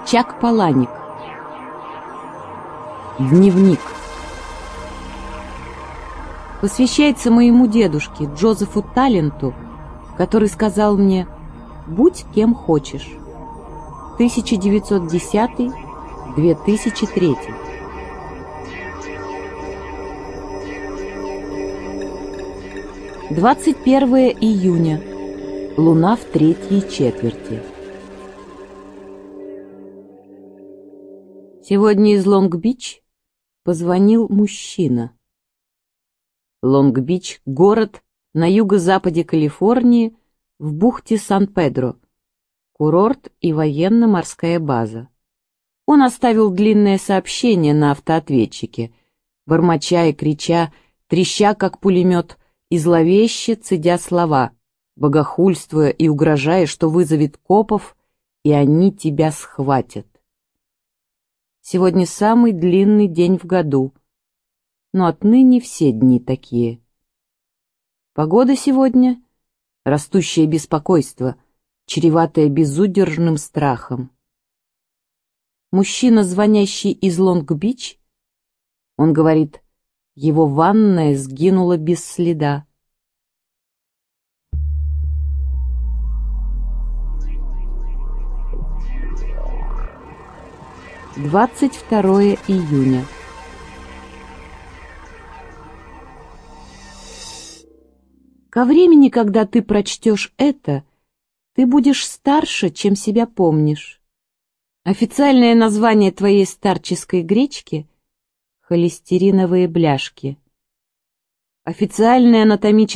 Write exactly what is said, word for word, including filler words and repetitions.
Чак Паланик. Дневник. Посвящается моему дедушке Джозефу Таленту, который сказал мне: «Будь кем хочешь». тысяча девятьсот десятый — две тысячи третий. двадцать первое июня. Луна в третьей четверти. Сегодня из Лонг-Бич позвонил мужчина. Лонг-Бич — город на юго-западе Калифорнии, в бухте Сан-Педро, курорт и военно-морская база. Он оставил длинное сообщение на автоответчике, бормоча и крича, треща как пулемет, и зловеще цедя слова, богохульствуя и угрожая, что вызовет копов, и они тебя схватят. Сегодня самый длинный день в году, но отныне все дни такие. Погода сегодня — растущее беспокойство, чреватое безудержным страхом. Мужчина, звонящий из Лонг-Бич, он говорит: его ванная сгинула без следа. двадцать второе июня. Ко времени, когда ты прочтешь это, ты будешь старше, чем себя помнишь. Официальное название твоей старческой гречки — холестериновые бляшки. Официальное анатомическое